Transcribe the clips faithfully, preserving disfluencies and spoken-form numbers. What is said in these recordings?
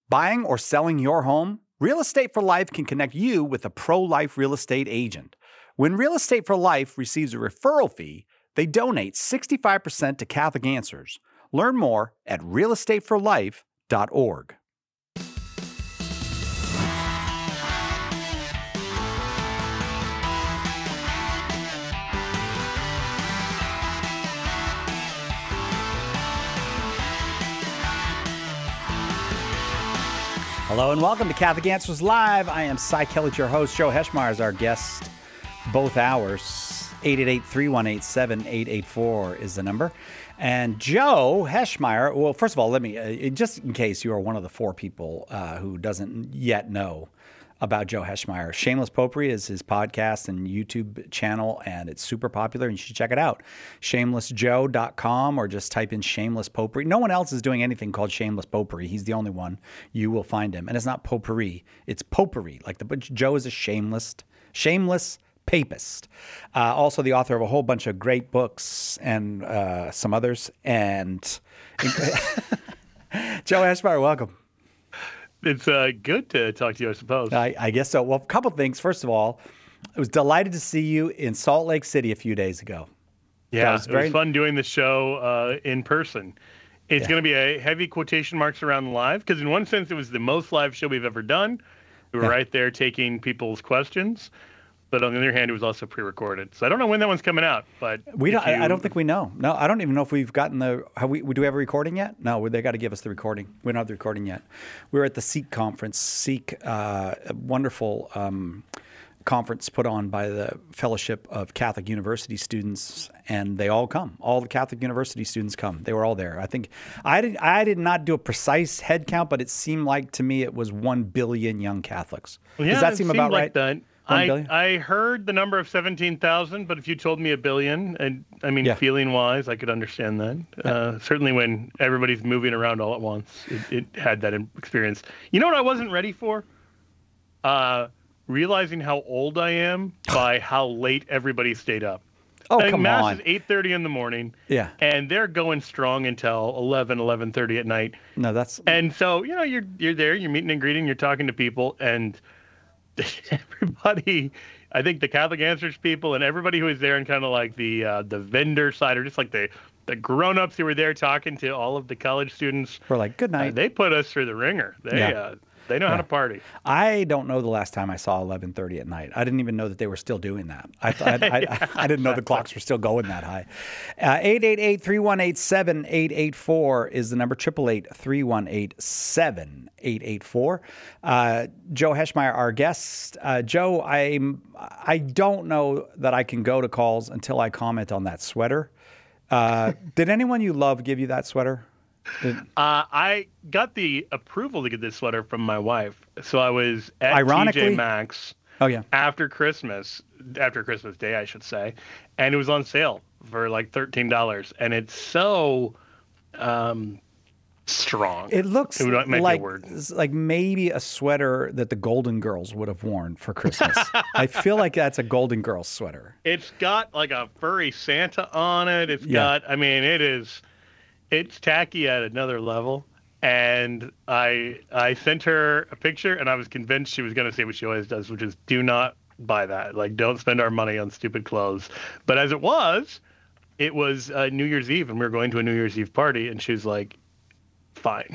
Buying or selling your home? Real Estate for Life can connect you with a pro-life real estate agent. When Real Estate for Life receives a referral fee, they donate sixty-five percent to Catholic Answers. Learn more at real estate for life dot org. Hello and welcome to Catholic Answers Live. I am Cy Kellett, your host. Joe Heschmeyer is our guest both hours. eight eight eight, three one eight, seven eight eight four is the number. And Joe Heschmeyer, well, first of all, let me, uh, just in case you are one of the four people uh, who doesn't yet know about Joe Heschmeyer, Shameless Popery is his podcast and YouTube channel, and it's super popular, and you should check it out. shameless joe dot com, or just type in Shameless Popery. No one else is doing anything called Shameless Popery. He's the only one. You will find him. And it's not potpourri. It's potpourri. Like the but Joe is a shameless, shameless papist. Uh, also the author of a whole bunch of great books and uh, some others. And Joe Heschmeyer, welcome. It's uh, good to talk to you, I suppose. I, I guess so. Well, a couple things. First of all, I was delighted to see you in Salt Lake City a few days ago. Yeah, was very... it was fun doing the show uh, in person. It's yeah. going to be a heavy quotation marks around live, because in one sense, it was the most live show we've ever done. We were yeah. right there taking people's questions. But on the other hand, it was also pre-recorded. So I don't know when that one's coming out. But we don't. you... I don't think we know. No, I don't even know if we've gotten the. Have we? Do we have a recording yet? No, they got to give us the recording. We don't have the recording yet. We were at the Seek conference. Seek, uh, a wonderful um, conference put on by the Fellowship of Catholic University Students, and they all come. All the Catholic University students come. They were all there. I think I did. I did not do a precise head count, but it seemed like to me it was one billion young Catholics. Well, yeah, Does that seem about like right? That. I, I heard the number of seventeen thousand, but if you told me a billion, and I mean, yeah. feeling-wise, I could understand that. Uh, certainly when everybody's moving around all at once, it, it had that experience. You know what I wasn't ready for? Uh, realizing how old I am by how late everybody stayed up. Oh, like, come Mass on. is eight thirty in the morning, yeah, and they're going strong until eleven, eleven thirty at night. No, that's... And so, you know, you're you're there, you're meeting and greeting, you're talking to people, and... everybody, I think the Catholic Answers people and everybody who was there and kind of like the uh, the vendor side, or just like the, the grown-ups who were there talking to all of the college students. We're like, good night. Uh, they put us through the ringer. They yeah. uh, they know yeah. how to party. I don't know the last time I saw eleven thirty at night. I didn't even know that they were still doing that. I thought, I, yeah, I, I didn't know the clocks were still going that high. Uh, eight eight eight, three one eight, seven eight eight four is the number. eight eight eight, three one eight, seven eight eight four. Uh, Joe Heschmeyer, our guest. Uh, Joe, I I don't know that I can go to calls until I comment on that sweater. Uh, did anyone you love give you that sweater? Uh, I got the approval to get this sweater from my wife. So I was at Ironically, T J Maxx oh, yeah. after Christmas, after Christmas Day, I should say, and it was on sale for like thirteen dollars. And it's so um, strong. It looks it would, like, like maybe a sweater that the Golden Girls would have worn for Christmas. I feel like that's a Golden Girls sweater. It's got like a furry Santa on it. It's yeah. got, I mean, it is... It's tacky at another level, and I I sent her a picture, and I was convinced she was going to say what she always does, which is do not buy that. Like, don't spend our money on stupid clothes. But as it was, it was uh, New Year's Eve, and we were going to a New Year's Eve party, and she was like, fine.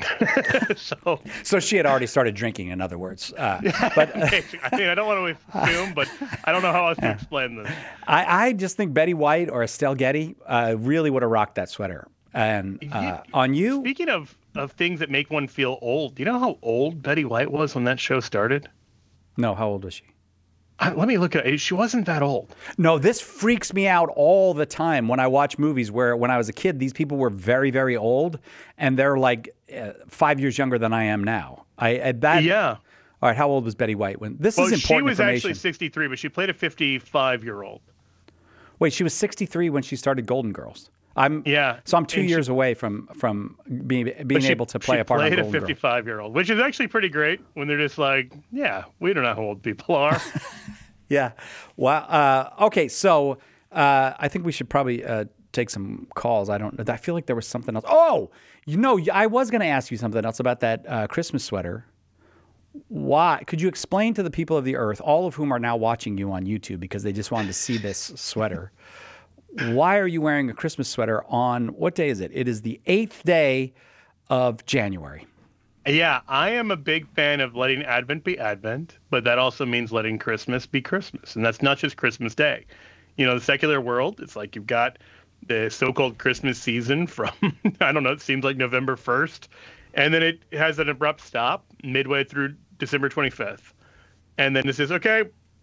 so so she had already started drinking, in other words. Uh, but uh, I mean, I don't want to assume, but I don't know how else to explain this. I, I just think Betty White or Estelle Getty uh, really would have rocked that sweater. And uh, on you... Speaking of, of things that make one feel old, do you know how old Betty White was when that show started? No, how old was she? Uh, let me look at it. She wasn't that old. No, this freaks me out all the time when I watch movies where when I was a kid, these people were very, very old, and they're like uh, five years younger than I am now. I, I that Yeah. All right, how old was Betty White when... This well, is important she was information. actually sixty-three, but she played a fifty-five-year-old. Wait, she was sixty-three when she started Golden Girls. I'm yeah. So I'm two and years she, away from from being being she, able to play a part on Golden Girls. She played a fifty-five-year-old, which is actually pretty great when they're just like, yeah, we don't know how old people are. yeah. Well, uh, okay. So uh, I think we should probably uh, take some calls. I don't know. I feel like there was something else. Oh, You know, I was going to ask you something else about that uh, Christmas sweater. Why? Could you explain to the people of the earth, all of whom are now watching you on YouTube because they just wanted to see this sweater, why are you wearing a Christmas sweater on, what day is it? It is the eighth day of January. Yeah, I am a big fan of letting Advent be Advent, but that also means letting Christmas be Christmas. And that's not just Christmas Day. You know, the secular world, it's like you've got the so-called Christmas season from, I don't know, it seems like November first. And then it has an abrupt stop midway through December twenty-fifth. And then it says, okay,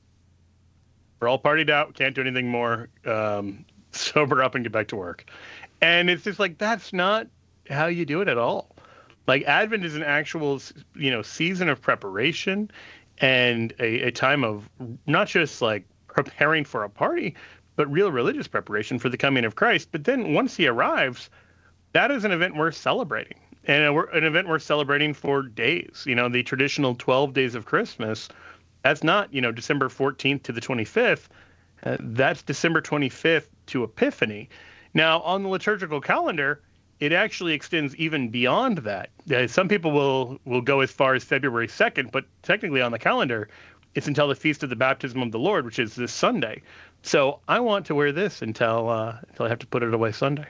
we're all partied out, can't do anything more, um, sober up and get back to work. And it's just like, that's not how you do it at all. Like Advent is an actual, you know, season of preparation and a, a time of not just like preparing for a party, but real religious preparation for the coming of Christ. But then once he arrives, that is an event worth celebrating. And a, an event worth celebrating for days. You know, the traditional twelve days of Christmas, that's not, you know, December fourteenth to the twenty-fifth. Uh, that's December twenty-fifth to Epiphany. Now, on the liturgical calendar, it actually extends even beyond that. Uh, some people will, will go as far as February second, but technically on the calendar, it's until the Feast of the Baptism of the Lord, which is this Sunday. So I want to wear this until uh, until I have to put it away Sunday.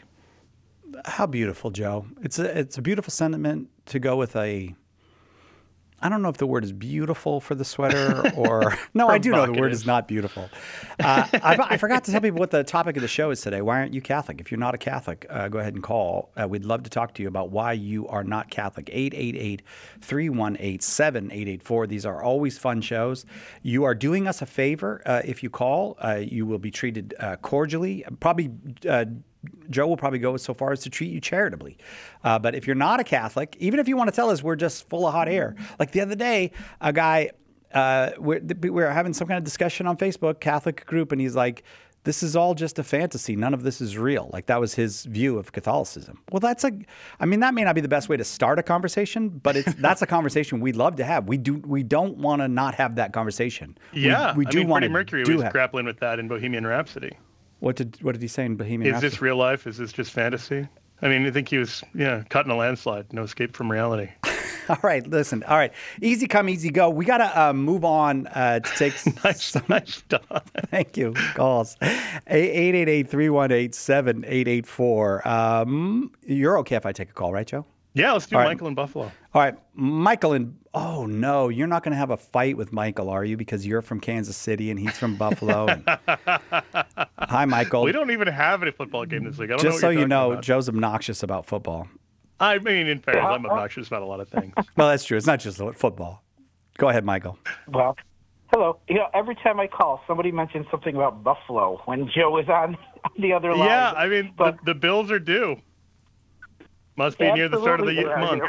How beautiful, Joe. It's a, it's a beautiful sentiment to go with a, I don't know if the word is beautiful for the sweater or, no, I do know the word is not beautiful. Uh, I, I forgot to tell people what the topic of the show is today. Why aren't you Catholic? If you're not a Catholic, uh, go ahead and call. Uh, we'd love to talk to you about why you are not Catholic. eight eight eight, three one eight, seven eight eight four. These are always fun shows. You are doing us a favor uh, if you call. Uh, you will be treated uh, cordially, probably uh, Joe will probably go so far as to treat you charitably. Uh, but if you're not a Catholic, even if you want to tell us we're just full of hot air. Like the other day, a guy, uh, we're, we're having some kind of discussion on Facebook, Catholic group, and he's like, this is all just a fantasy. None of this is real. Like that was his view of Catholicism. Well, that's a, I mean, that may not be the best way to start a conversation, but it's that's a conversation we'd love to have. We do, we don't want to not have that conversation. Yeah, we, we do I mean, want Freddie to Mercury do was have. grappling with that in Bohemian Rhapsody. What did what did he say in Bohemian Is Rhapsody? this real life? Is this just fantasy? I mean, I think he was, yeah, caught in a landslide. No escape from reality. All right, listen. All right, easy come, easy go. We got to uh, move on uh, to take nice, some. Nice stuff. Thank you. Calls eight eight eight, three one eight, seven eight eight four. Um, you're okay if I take a call, right, Joe? Yeah, let's do All Michael right. in Buffalo. All right, Michael in. Oh no, you're not going to have a fight with Michael, are you? Because you're from Kansas City and he's from Buffalo. And... Hi, Michael. We don't even have a football game this week. I don't Just know what so you're you know, about. Joe's obnoxious about football. I mean, in fairness, I'm obnoxious about a lot of things. Well, that's true. It's not just football. Go ahead, Michael. Well, hello. You know, every time I call, somebody mentions something about Buffalo when Joe is on the other line. Yeah, I mean, but, the, the Bills are due. Must be near the start of the year, month.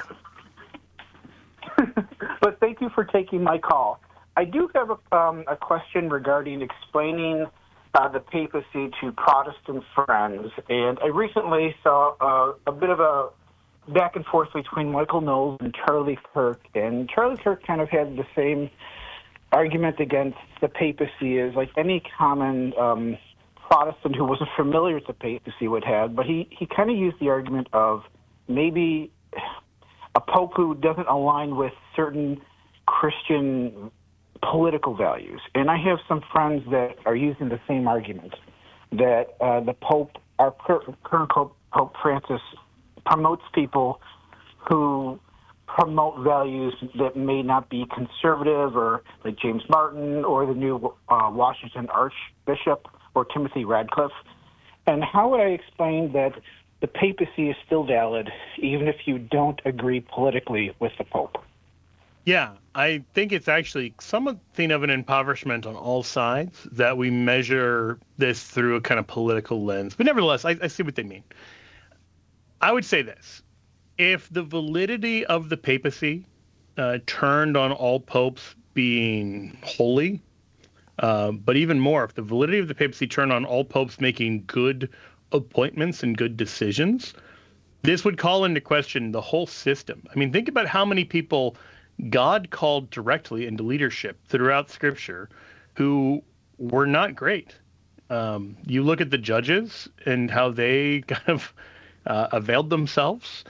But thank you for taking my call. I do have a, um, a question regarding explaining uh, the papacy to Protestant friends. And I recently saw uh, a bit of a back and forth between Michael Knowles and Charlie Kirk. And Charlie Kirk kind of had the same argument against the papacy as like any common um, Protestant who wasn't familiar with the papacy would have. But he, he kind of used the argument of maybe a pope who doesn't align with certain Christian political values. And I have some friends that are using the same argument, that uh, the pope, our current pope, Pope Francis, promotes people who promote values that may not be conservative, or like James Martin or the new uh, Washington Archbishop or Timothy Radcliffe. And how would I explain that the papacy is still valid, even if you don't agree politically with the Pope? Yeah, I think it's actually something of an impoverishment on all sides that we measure this through a kind of political lens. But nevertheless, I, I see what they mean. I would say this. If the validity of the papacy uh, turned on all popes being holy, uh, but even more, if the validity of the papacy turned on all popes making good appointments and good decisions, this would call into question the whole system. I mean, think about how many people God called directly into leadership throughout Scripture who were not great. Um, you look at the judges and how they kind of uh, availed themselves.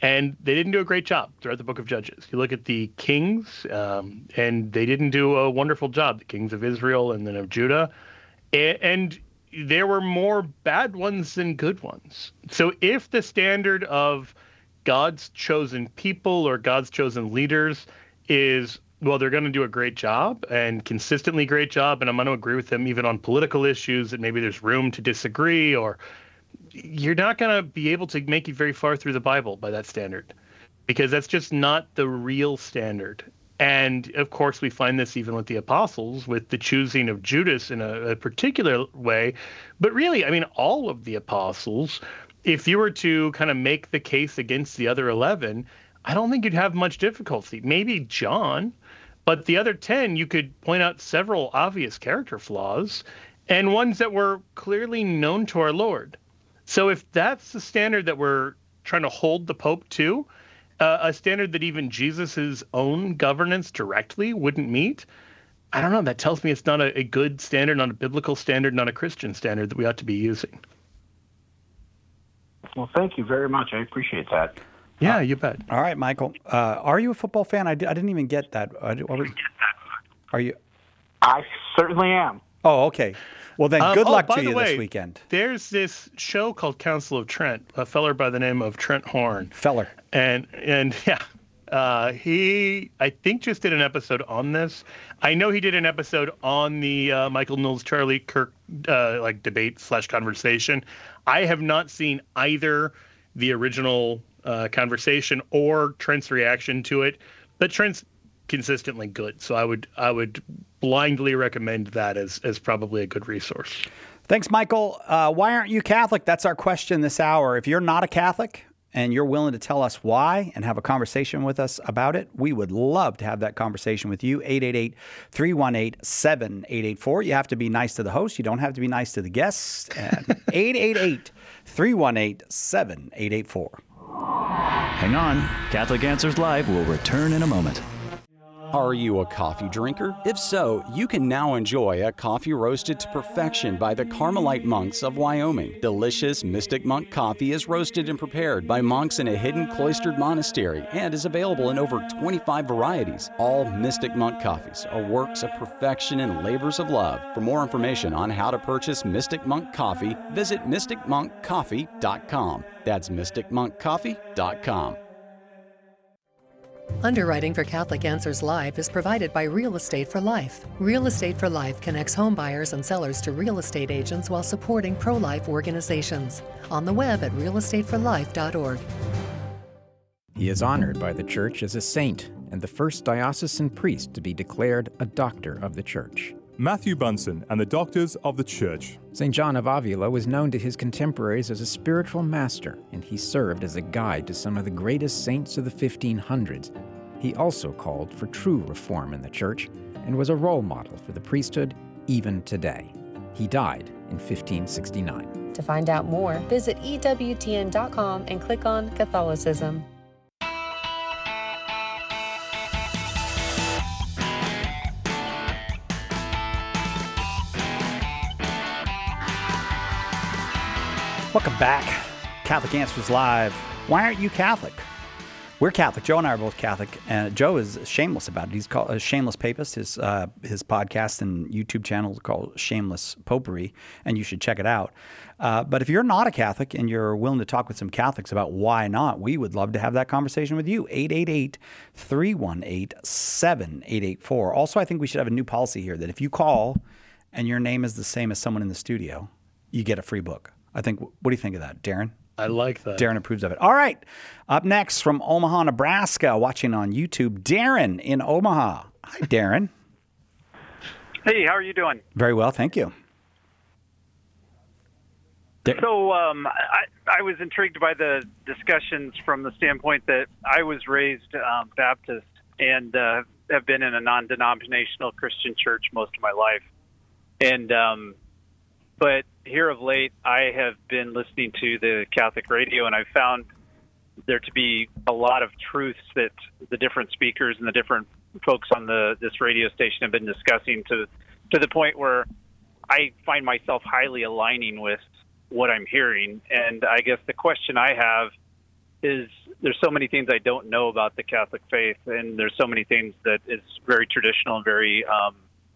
And they didn't do a great job throughout the book of Judges. You look at the kings, um, and they didn't do a wonderful job, the kings of Israel and then of Judah. And there were more bad ones than good ones. So if the standard of God's chosen people or God's chosen leaders is, well, they're going to do a great job and consistently great job, and I'm going to agree with them even on political issues that maybe there's room to disagree, or you're not going to be able to make it very far through the Bible by that standard, because that's just not the real standard. And of course, we find this even with the apostles, with the choosing of Judas in a, a particular way. But really, I mean, all of the apostles, if you were to kind of make the case against the other eleven, I don't think you'd have much difficulty. Maybe John, but the other ten, you could point out several obvious character flaws and ones that were clearly known to our Lord. So if that's the standard that we're trying to hold the Pope to, uh, a standard that even Jesus's own governance directly wouldn't meet, I don't know. That tells me it's not a, a good standard, not a biblical standard, not a Christian standard that we ought to be using. Well, thank you very much. I appreciate that. Yeah, you bet. All right, Michael. Uh, are you a football fan? I, di- I didn't even get that. I, what was, are you? I certainly am. Oh, okay. Well, then, Um, good oh, luck by to the you way, this weekend. There's this show called Council of Trent, a feller by the name of Trent Horn. Feller. And, and yeah, uh, he, I think, just did an episode on this. I know he did an episode on the uh, Michael Knowles, Charlie Kirk, uh, like debate slash conversation. I have not seen either the original uh, conversation or Trent's reaction to it, but Trent's consistently good. So I would, I would blindly recommend that as, as probably a good resource. Thanks, Michael. Uh, why aren't you Catholic? That's our question this hour. If you're not a Catholic and you're willing to tell us why and have a conversation with us about it, we would love to have that conversation with you. eight eight eight, three one eight, seven eight eight four. You have to be nice to the host. You don't have to be nice to the guests. And eight eight eight, three one eight, seven eight eight four. Hang on. Catholic Answers Live will return in a moment. Are you a coffee drinker? If so, you can now enjoy a coffee roasted to perfection by the Carmelite monks of Wyoming. Delicious Mystic Monk coffee is roasted and prepared by monks in a hidden cloistered monastery and is available in over twenty-five varieties. All Mystic Monk coffees are works of perfection and labors of love. For more information on how to purchase Mystic Monk coffee, visit mystic monk coffee dot com. That's mystic monk coffee dot com. Underwriting for Catholic Answers Live is provided by Real Estate for Life. Real Estate for Life connects home buyers and sellers to real estate agents while supporting pro-life organizations. On the web at real estate for life dot org. He is honored by the Church as a saint and the first diocesan priest to be declared a doctor of the Church. Matthew Bunsen and the Doctors of the Church. Saint John of Avila was known to his contemporaries as a spiritual master, and he served as a guide to some of the greatest saints of the fifteen hundreds. He also called for true reform in the Church and was a role model for the priesthood even today. He died in fifteen sixty-nine. To find out more, visit E W T N dot com and click on Catholicism. Welcome back. Catholic Answers Live. Why aren't you Catholic? We're Catholic. Joe and I are both Catholic, and Joe is shameless about it. He's called a Shameless Papist. His uh, his podcast and YouTube channel is called Shameless Popery, and you should check it out. Uh, but if you're not a Catholic and you're willing to talk with some Catholics about why not, we would love to have that conversation with you. eight eight eight, three one eight, seven eight eight four. Also, I think we should have a new policy here that if you call and your name is the same as someone in the studio, you get a free book. I think. What do you think of that, Darren? I like that. Darren approves of it. All right. Up next from Omaha, Nebraska, watching on YouTube, Darren in Omaha. Hi, Darren. Hey, how are you doing? Very well, thank you. Dar- So um, I, I was intrigued by the discussions from the standpoint that I was raised um, Baptist and uh, have been in a non-denominational Christian church most of my life. And um, but here of late, I have been listening to the Catholic radio, and I've found there to be a lot of truths that the different speakers and the different folks on the this radio station have been discussing to to the point where I find myself highly aligning with what I'm hearing. And I guess the question I have is there's so many things I don't know about the Catholic faith, and there's so many things that is very traditional and very, um,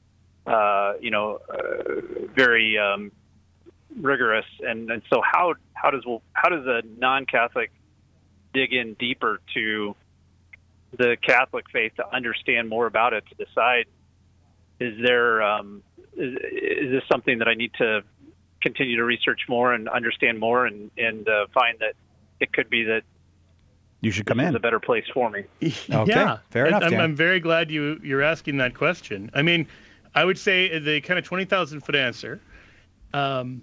uh, you know, uh, very um, rigorous. And, and so how how does how does a non-Catholic dig in deeper to the Catholic faith to understand more about it, to decide, is there um, is, is this something that I need to continue to research more and understand more, and, and uh, find that it could be that you should come this in. is a better place for me. Okay, yeah, fair enough, I'm, Dan. I'm very glad you, you're asking that question. I mean, I would say the kind of twenty thousand foot answer, um,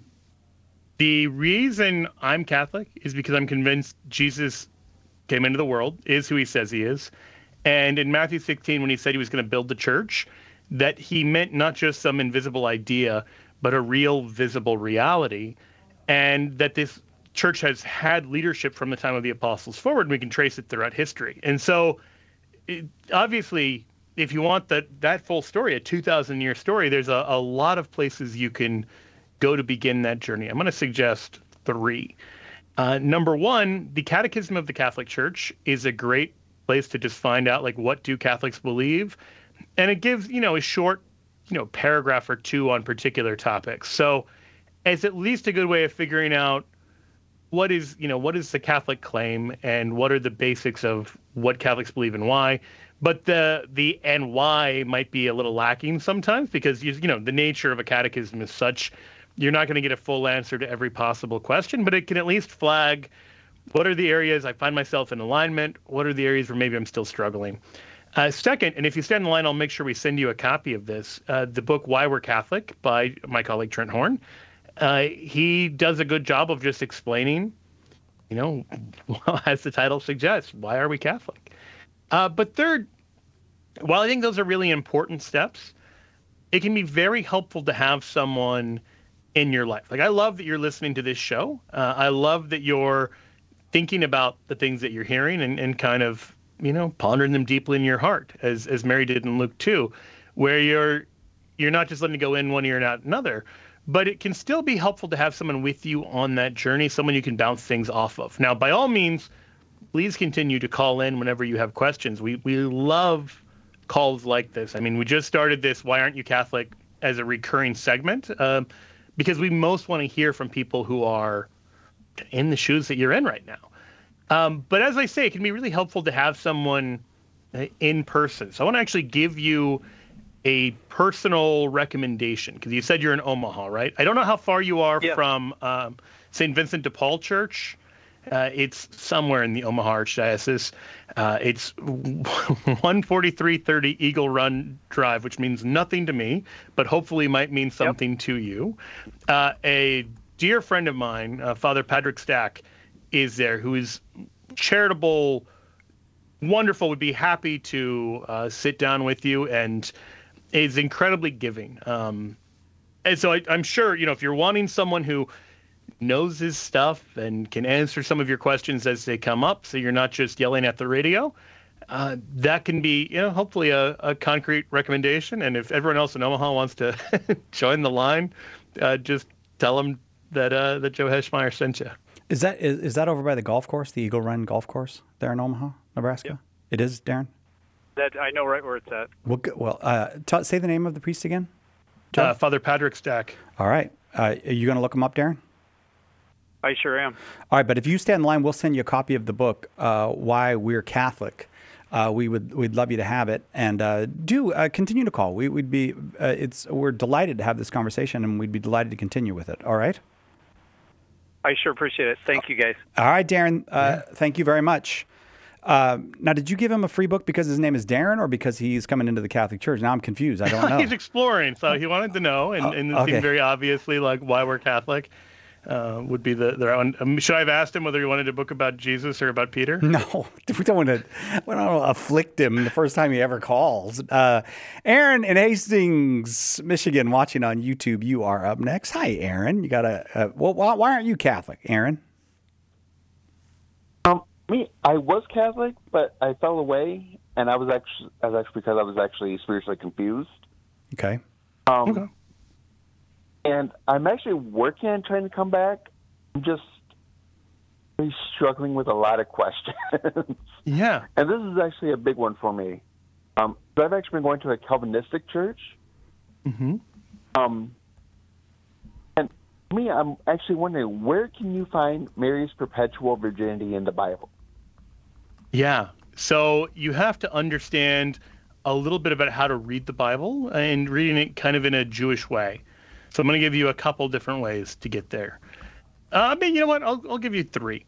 the reason I'm Catholic is because I'm convinced Jesus came into the world, is who he says he is. And in Matthew sixteen, when he said he was going to build the church, that he meant not just some invisible idea, but a real visible reality. And that this church has had leadership from the time of the apostles forward, and we can trace it throughout history. And so it, obviously, if you want that, that full story, a two thousand year story, there's a, a lot of places you can go to begin that journey. I'm going to suggest three. Uh, number one, the Catechism of the Catholic Church is a great place to just find out, like, what do Catholics believe? And it gives, you know, a short, you know, paragraph or two on particular topics. So it's at least a good way of figuring out what is, you know, what is the Catholic claim and what are the basics of what Catholics believe and why. But the the and why might be a little lacking sometimes because, you, you know, the nature of a catechism is such, you're not going to get a full answer to every possible question, but it can at least flag what are the areas I find myself in alignment, what are the areas where maybe I'm still struggling. Uh, second, and if you stand in line, I'll make sure we send you a copy of this, uh, the book Why We're Catholic by my colleague Trent Horn. Uh, he does a good job of just explaining, you know, as the title suggests, why are we Catholic? Uh, but third, while I think those are really important steps, it can be very helpful to have someone in your life. Like, I love that you're listening to this show. Uh, I love that you're thinking about the things that you're hearing and, and kind of, you know, pondering them deeply in your heart, as as Mary did in Luke two, where you're you're not just letting it go in one ear and out another, but it can still be helpful to have someone with you on that journey, someone you can bounce things off of. Now, by all means, please continue to call in whenever you have questions. We we love calls like this. I mean, we just started this Why Aren't You Catholic as a recurring segment, um, because we most want to hear from people who are in the shoes that you're in right now. Um, but as I say, it can be really helpful to have someone in person. So I want to actually give you a personal recommendation, because you said you're in Omaha, right? I don't know how far you are Yeah. from um, Saint Vincent de Paul Church. Uh, it's somewhere in the Omaha Archdiocese. Uh, it's one forty-three thirty Eagle Run Drive, which means nothing to me, but hopefully might mean something yep. to you. Uh, a dear friend of mine, uh, Father Patrick Stack, is there, who is charitable, wonderful, would be happy to uh, sit down with you, and is incredibly giving. Um, and so I, I'm sure, you know, if you're wanting someone who knows his stuff and can answer some of your questions as they come up, so you're not just yelling at the radio, uh, that can be, you know, hopefully a, a concrete recommendation. And if everyone else in Omaha wants to join the line, uh, just tell them that uh, that Joe Heschmeyer sent you. Is that is, is that over by the golf course, the Eagle Run Golf Course there in Omaha, Nebraska? Yep. It is, Darren? That I know right where it's at. Well, good. well uh, t- say the name of the priest again. Uh, Father Patrick Stack. All right. Uh, are you going to look him up, Darren? I sure am. All right, but if you stand in line, we'll send you a copy of the book, uh, Why We're Catholic. Uh, we would we'd love you to have it, and uh, do uh, continue to call. We, we'd be uh, it's we're delighted to have this conversation, and we'd be delighted to continue with it. All right. I sure appreciate it. Thank you, guys. All right, Darren. Uh, yeah. Thank you very much. Uh, now, did you give him a free book because his name is Darren, or because he's coming into the Catholic Church? Now I'm confused. I don't know. He's exploring, so he wanted to know, and, and it okay. seemed very obviously like why we're Catholic. Uh, would be the, the um, should I have asked him whether he wanted a book about Jesus or about Peter? No, we don't want to. We don't want to afflict him the first time he ever calls. Uh, Aaron in Hastings, Michigan, watching on YouTube. You are up next. Hi, Aaron. You got a. Uh, well, why, why aren't you Catholic, Aaron? Um, me, I was Catholic, but I fell away, and I was actually, I was actually because I was actually spiritually confused. Okay. Um, okay. And I'm actually working on trying to come back. I'm just, really struggling with a lot of questions. Yeah. And this is actually a big one for me. Um, so I've actually been going to a Calvinistic church. Mm-hmm. Um, and for me, I'm actually wondering, where can you find Mary's perpetual virginity in the Bible? Yeah. So you have to understand a little bit about how to read the Bible and reading it kind of in a Jewish way. So I'm going to give you a couple different ways to get there. Uh, I mean, you know what? I'll, I'll give you three.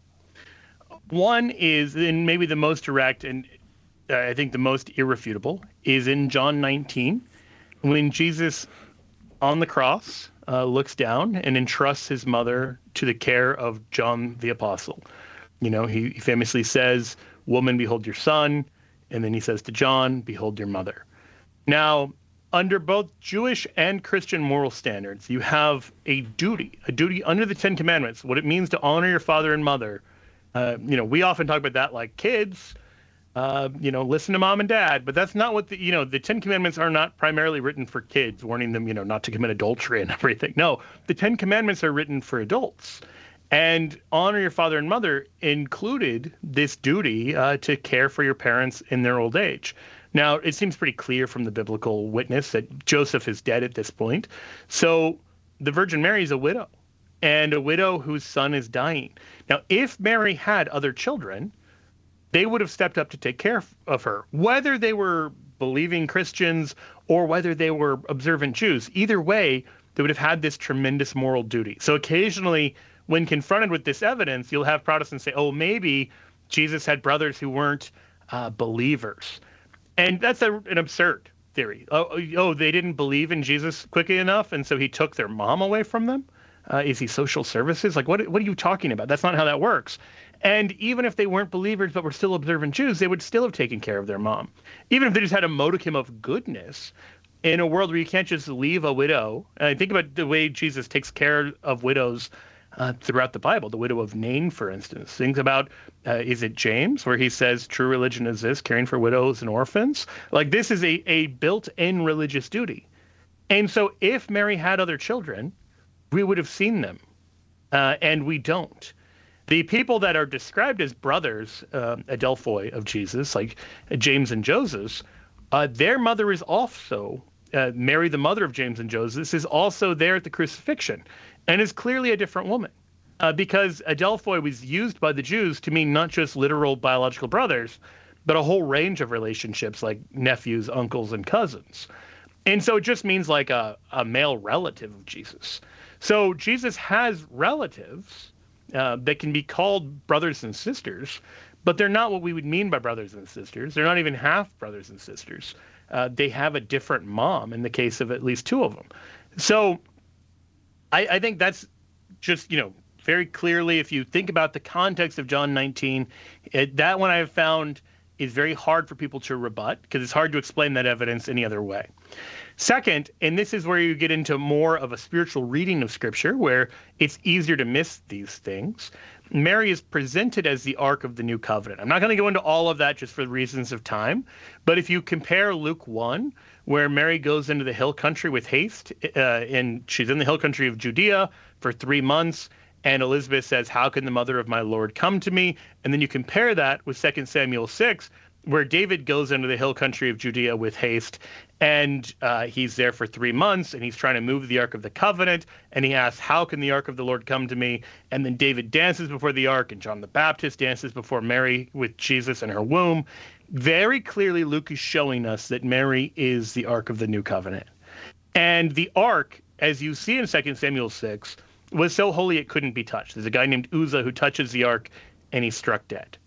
One is, and maybe the most direct and uh, I think the most irrefutable, is in John nineteen, when Jesus on the cross uh, looks down and entrusts his mother to the care of John the Apostle. You know, he, he famously says, "Woman, behold your son." And then he says to John, "Behold your mother." Now, under both Jewish and Christian moral standards, you have a duty, a duty under the Ten Commandments, what it means to honor your father and mother. Uh, you know, we often talk about that like kids, uh, you know, listen to mom and dad, but that's not what the, you know, the Ten Commandments are not primarily written for kids, warning them, you know, not to commit adultery and everything. No, the Ten Commandments are written for adults. And honor your father and mother included this duty uh, to care for your parents in their old age. Now, it seems pretty clear from the biblical witness that Joseph is dead at this point. So the Virgin Mary is a widow, and a widow whose son is dying. Now, if Mary had other children, they would have stepped up to take care of her, whether they were believing Christians or whether they were observant Jews. Either way, they would have had this tremendous moral duty. So occasionally, when confronted with this evidence, you'll have Protestants say, oh, maybe Jesus had brothers who weren't uh, believers. And that's a, an absurd theory. Oh, oh, they didn't believe in Jesus quickly enough, and so he took their mom away from them? Uh, is he social services? Like, what, what are you talking about? That's not how that works. And even if they weren't believers but were still observant Jews, they would still have taken care of their mom. Even if they just had a modicum of goodness, in a world where you can't just leave a widow. And I think about the way Jesus takes care of widows Uh, throughout the Bible, the widow of Nain, for instance. Think about, uh, is it James, where he says, true religion is this, caring for widows and orphans? Like, this is a, a built-in religious duty. And so if Mary had other children, we would have seen them, uh, and we don't. The people that are described as brothers, uh, Adelphoi of Jesus, like James and Joseph, uh, their mother is also, uh, Mary, the mother of James and Joseph, is also there at the crucifixion. And is clearly a different woman, uh, because Adelphoi was used by the Jews to mean not just literal biological brothers, but a whole range of relationships like nephews, uncles, and cousins. And so it just means like a, a male relative of Jesus. So Jesus has relatives uh, that can be called brothers and sisters, but they're not what we would mean by brothers and sisters. They're not even half brothers and sisters. Uh, they have a different mom in the case of at least two of them. So I, I think that's just, you know, very clearly, if you think about the context of John nineteen, it, that one I have found is very hard for people to rebut because it's hard to explain that evidence any other way. Second, and this is where you get into more of a spiritual reading of Scripture, where it's easier to miss these things. Mary is presented as the Ark of the New Covenant. I'm not going to go into all of that just for the reasons of time, but if you compare Luke one, where Mary goes into the hill country with haste, uh, and she's in the hill country of Judea for three months, and Elizabeth says, "How can the mother of my Lord come to me?" And then you compare that with Second Samuel six, where David goes into the hill country of Judea with haste, and uh, he's there for three months, and he's trying to move the Ark of the Covenant, and he asks, "How can the Ark of the Lord come to me?" And then David dances before the Ark, and John the Baptist dances before Mary with Jesus in her womb. Very clearly, Luke is showing us that Mary is the Ark of the New Covenant. And the Ark, as you see in Second Samuel six, was so holy it couldn't be touched. There's a guy named Uzzah who touches the Ark, and he's struck dead.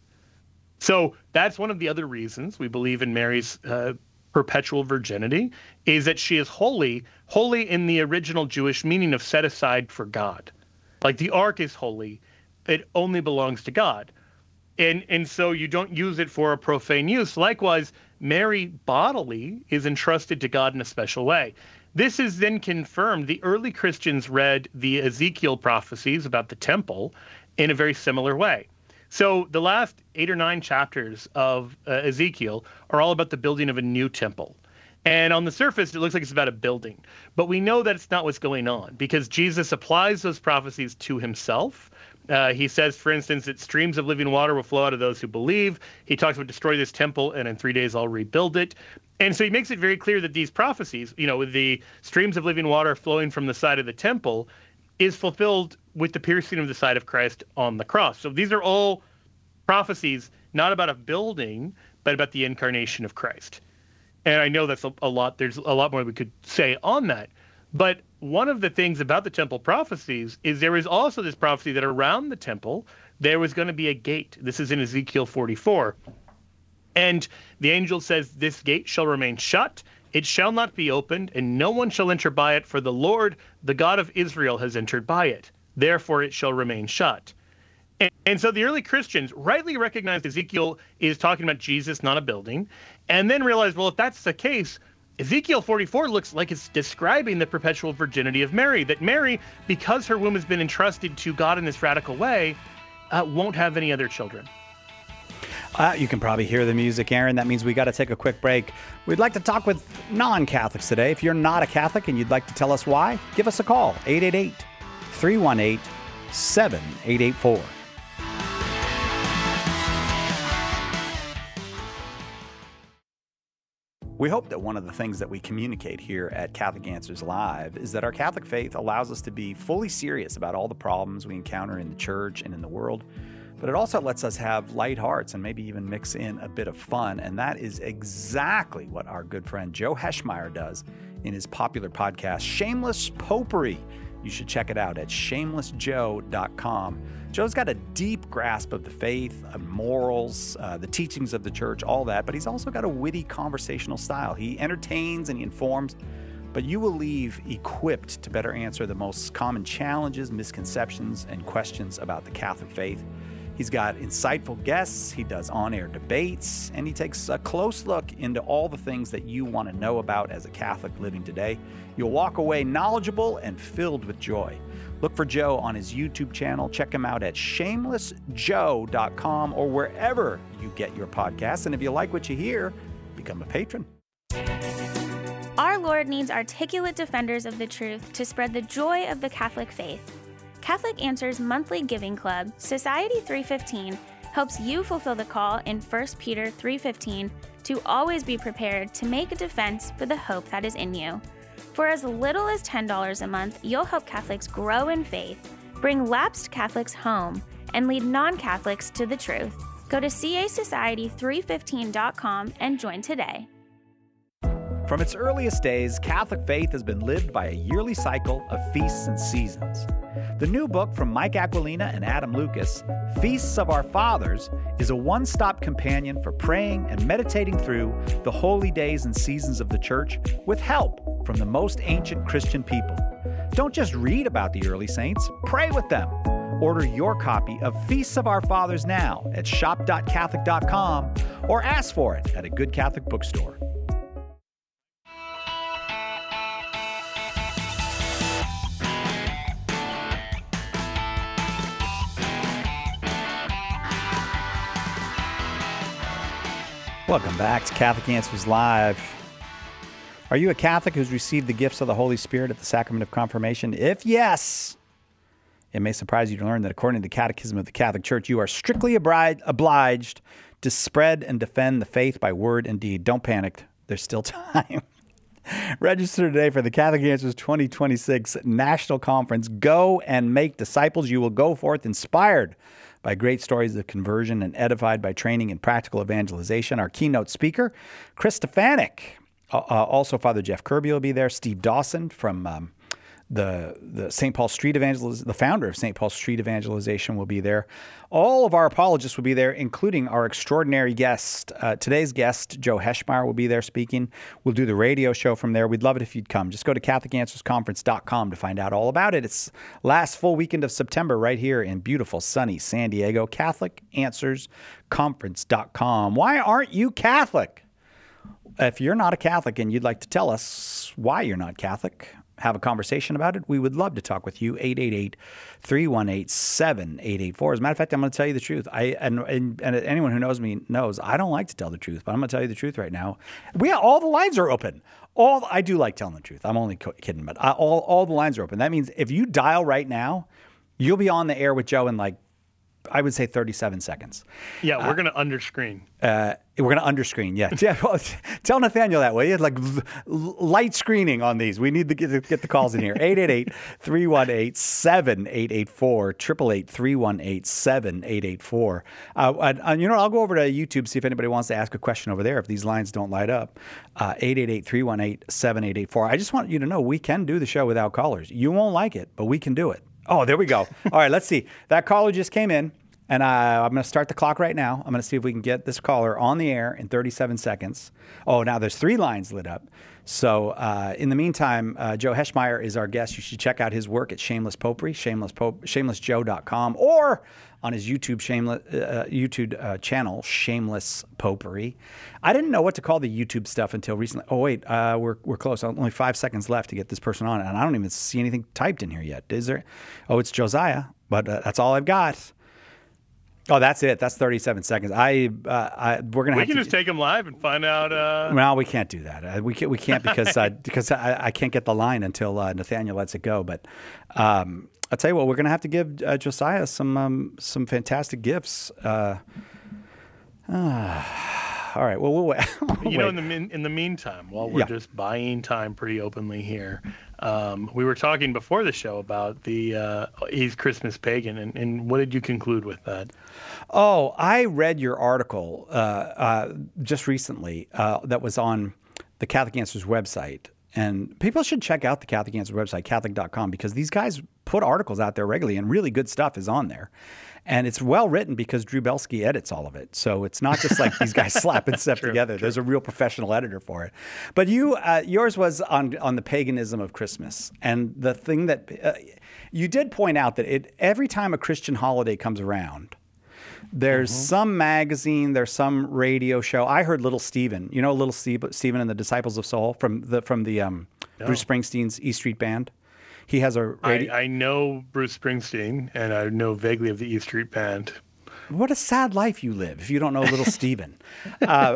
So that's one of the other reasons we believe in Mary's uh, perpetual virginity, is that she is holy, holy in the original Jewish meaning of set aside for God. Like the Ark is holy, it only belongs to God. And and so you don't use it for a profane use. Likewise, Mary bodily is entrusted to God in a special way. This is then confirmed. The early Christians read the Ezekiel prophecies about the temple in a very similar way. So the last eight or nine chapters of uh, Ezekiel are all about the building of a new temple. And on the surface, it looks like it's about a building. But we know that it's not what's going on, because Jesus applies those prophecies to himself Uh, he says, for instance, that streams of living water will flow out of those who believe. He talks about destroy this temple, and in three days I'll rebuild it. And so he makes it very clear that these prophecies, you know, with the streams of living water flowing from the side of the temple, is fulfilled with the piercing of the side of Christ on the cross. So these are all prophecies, not about a building, but about the incarnation of Christ. And I know that's a, a lot. There's a lot more we could say on that. But one of the things about the temple prophecies is there was also this prophecy that around the temple, there was going to be a gate. This is in Ezekiel forty-four. And the angel says, this gate shall remain shut. It shall not be opened, and no one shall enter by it, for the Lord, the God of Israel, has entered by it. Therefore it shall remain shut. And, and so the early Christians rightly recognized Ezekiel is talking about Jesus, not a building, and then realized, well, if that's the case, Ezekiel forty-four looks like it's describing the perpetual virginity of Mary, that Mary, because her womb has been entrusted to God in this radical way, uh, won't have any other children. Uh, you can probably hear the music, Aaron. That means we got to take a quick break. We'd like to talk with non-Catholics today. If you're not a Catholic and you'd like to tell us why, give us a call, eight eight eight, three one eight, seven eight eight four. We hope that one of the things that we communicate here at Catholic Answers Live is that our Catholic faith allows us to be fully serious about all the problems we encounter in the church and in the world, but it also lets us have light hearts and maybe even mix in a bit of fun, and that is exactly what our good friend Joe Heschmeyer does in his popular podcast, Shameless Popery. You should check it out at shameless joe dot com. Joe's got a deep grasp of the faith, of morals, uh, the teachings of the church, all that, but he's also got a witty conversational style. He entertains and he informs, but you will leave equipped to better answer the most common challenges, misconceptions, and questions about the Catholic faith. He's got insightful guests, he does on-air debates, and he takes a close look into all the things that you want to know about as a Catholic living today. You'll walk away knowledgeable and filled with joy. Look for Joe on his YouTube channel. Check him out at shameless joe dot com or wherever you get your podcasts. And if you like what you hear, become a patron. Our Lord needs articulate defenders of the truth to spread the joy of the Catholic faith. Catholic Answers monthly giving club, Society three fifteen, helps you fulfill the call in First Peter three fifteen to always be prepared to make a defense for the hope that is in you. For as little as ten dollars a month, you'll help Catholics grow in faith, bring lapsed Catholics home, and lead non-Catholics to the truth. Go to c a society three fifteen dot com and join today. From its earliest days, Catholic faith has been lived by a yearly cycle of feasts and seasons. The new book from Mike Aquilina and Adam Lucas, Feasts of Our Fathers, is a one-stop companion for praying and meditating through the holy days and seasons of the Church with help from the most ancient Christian people. Don't just read about the early saints, pray with them. Order your copy of Feasts of Our Fathers now at shop dot catholic dot com or ask for it at a good Catholic bookstore. Welcome back to Catholic Answers Live. Are you a Catholic who's received the gifts of the Holy Spirit at the sacrament of confirmation? If yes, it may surprise you to learn that according to the Catechism of the Catholic Church, you are strictly obliged to spread and defend the faith by word and deed. Don't panic. There's still time. Register today for the Catholic Answers twenty twenty-six National Conference. Go and make disciples. You will go forth inspired by great stories of conversion and edified by training in practical evangelization. Our keynote speaker, Chris Stefanik. Uh, also, Father Jeff Kirby will be there. Steve Dawson from um, the the Saint Paul Street Evangelization, the founder of Saint Paul Street Evangelization will be there. All of our apologists will be there, including our extraordinary guest. Uh, today's guest, Joe Heschmeyer, will be there speaking. We'll do the radio show from there. We'd love it if you'd come. Just go to catholic answers conference dot com to find out all about it. It's last full weekend of September right here in beautiful, sunny San Diego. catholic answers conference dot com. Why aren't you Catholic? If you're not a Catholic and you'd like to tell us why you're not Catholic, have a conversation about it, we would love to talk with you. eight eight eight, three one eight, seven eight eight four. As a matter of fact, I'm going to tell you the truth. I and, and, and anyone who knows me knows I don't like to tell the truth, but I'm going to tell you the truth right now. We all the lines are open. All I do like telling the truth. I'm only kidding, but I, all all the lines are open. That means if you dial right now, You'll be on the air with Joe in like, I would say thirty-seven seconds. Yeah, we're uh, going to underscreen. Uh, we're going to underscreen, yeah. yeah well, tell Nathaniel that way. Like light screening on these. We need to get, get the calls in here. eight eight eight, three one eight, seven eight eight four, eight eight eight, three one eight, seven eight eight four. Uh, and, and, you know, I'll go over to YouTube, see if anybody wants to ask a question over there if these lines don't light up. Uh, eight eight eight, three one eight, seven eight eight four. I just want you to know we can do the show without callers. You won't like it, but we can do it. Oh, there we go. All right, let's see. That caller just came in, and uh, I'm going to start the clock right now. I'm going to see if we can get this caller on the air in thirty-seven seconds. Oh, now there's three lines lit up. So uh, in the meantime, uh, Joe Heschmeyer is our guest. You should check out his work at Shameless Popery, shameless pope, shameless joe dot com, or on his YouTube shameless uh, YouTube uh, channel, Shameless Popery. I didn't know what to call the YouTube stuff until recently. Oh wait, uh, we're we're close. Only five seconds left to get this person on, and I don't even see anything typed in here yet. Is there? Oh, it's Josiah, but uh, that's all I've got. Oh, that's it. That's thirty-seven seconds. I, uh, I we're gonna. We have can to just take them live and find out. Uh... No, we can't do that. Uh, we can't. We can't because uh, because I, I can't get the line until uh, Nathaniel lets it go. But um, I'll tell you what, we're gonna have to give uh, Josiah some um, some fantastic gifts. Uh, uh, all right. Well, we'll wait. You wait. know, in the min- in the meantime, while we're Yeah. just buying time pretty openly here, um, we were talking before the show about the uh, he's Christmas pagan, and, and what did you conclude with that? Oh, I read your article uh, uh, just recently uh, that was on the Catholic Answers website. And people should check out the Catholic Answers website, Catholic dot com, because these guys put articles out there regularly and really good stuff is on there. And it's well written because Drew Belsky edits all of it. So it's not just like these guys slapping stuff True, together. true. There's a real professional editor for it. But you, uh, yours was on on the paganism of Christmas. And the thing that uh, you did point out that it every time a Christian holiday comes around, there's Mm-hmm. some magazine, there's some radio show. I heard Little Steven. You know Little Steve, Steven and the Disciples of Soul from the from the um, No. Bruce Springsteen's E Street Band. He has a I, radio. I know Bruce Springsteen, and I know vaguely of the E Street Band. What a sad life you live if you don't know Little Steven. Uh,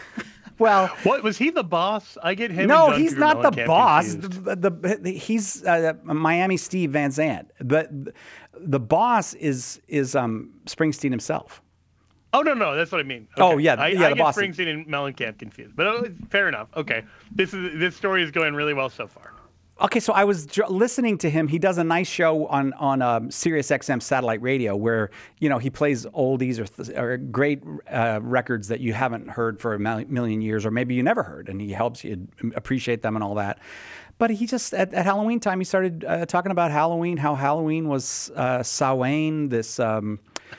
well, What was he the boss? I get him. no, and John he's Cougar not the Mellencamp boss. confused. The, the, the, he's uh, Miami Steve Van Zandt. But the boss is is um, Springsteen himself. Oh no, no, that's what I mean. Oh, Okay. yeah, I, yeah, I the get boss- Springsteen and Mellencamp confused, but uh, fair enough. Okay, this is this story is going really well so far. Okay, so I was j- listening to him. He does a nice show on on um, Sirius X M satellite radio, where you know he plays oldies or, th- or great uh, records that you haven't heard for a mil- million years, or maybe you never heard, and he helps you appreciate them and all that. But he just at, at Halloween time, he started uh, talking about Halloween, how Halloween was uh, Samhain, this um,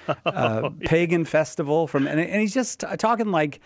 uh, pagan festival from, and, and he's just t- talking like.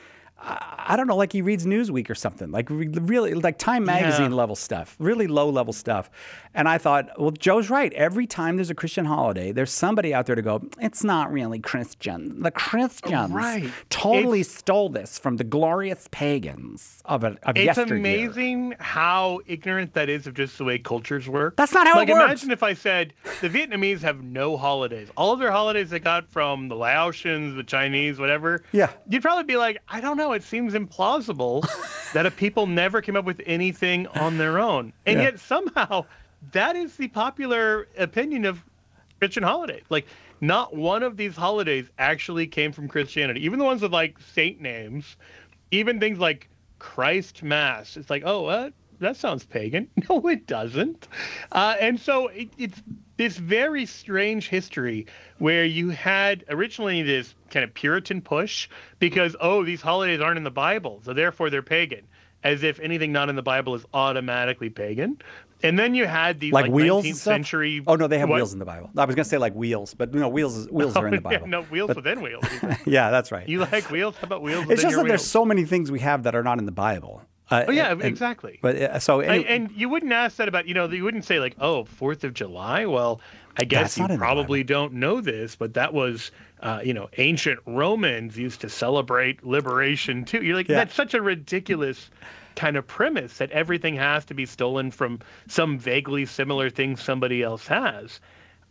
I don't know, like he reads Newsweek or something, like re- really, like Time Magazine Yeah. level stuff, really low level stuff. And I thought, well, Joe's right. Every time there's a Christian holiday, there's somebody out there to go, it's not really Christian. The Christians Right. totally It's- stole this from the glorious pagans of, a, of It's yesteryear. amazing how ignorant that is of just the way cultures work. That's not how like, it works. Imagine if I said the Vietnamese have no holidays. All of their holidays they got from the Laotians, the Chinese, whatever. Yeah. You'd probably be like, I don't know. It seems implausible that a people never came up with anything on their own. And Yeah. yet somehow that is the popular opinion of Christian holidays. Like, not one of these holidays actually came from Christianity. Even the ones with like saint names, even things like Christ Mass. It's like, oh, what? That sounds pagan. No, it doesn't. Uh, and so it, it's this very strange history where you had originally this kind of Puritan push because, oh, these holidays aren't in the Bible, so therefore they're pagan, as if anything not in the Bible is automatically pagan. And then you had these Like, like, wheels and nineteenth stuff? century. Oh no, they have what? wheels in the Bible. I was going to say like wheels, but no, wheels wheels are in the Oh, yeah, Bible. no, wheels But- within wheels. yeah, that's right. You like wheels? How about wheels It's within just your that there's wheels? so many things we have that are not in the Bible. Uh, Oh yeah, and- exactly. But uh, so And- anyway, and you wouldn't ask that about, you know, you wouldn't say like, oh, Fourth of July. Well, I guess That's you not in the probably don't know this, but that was, uh, you know, ancient Romans used to celebrate liberation too. You're like, Yeah. that's such a ridiculous kind of premise that everything has to be stolen from some vaguely similar thing somebody else has.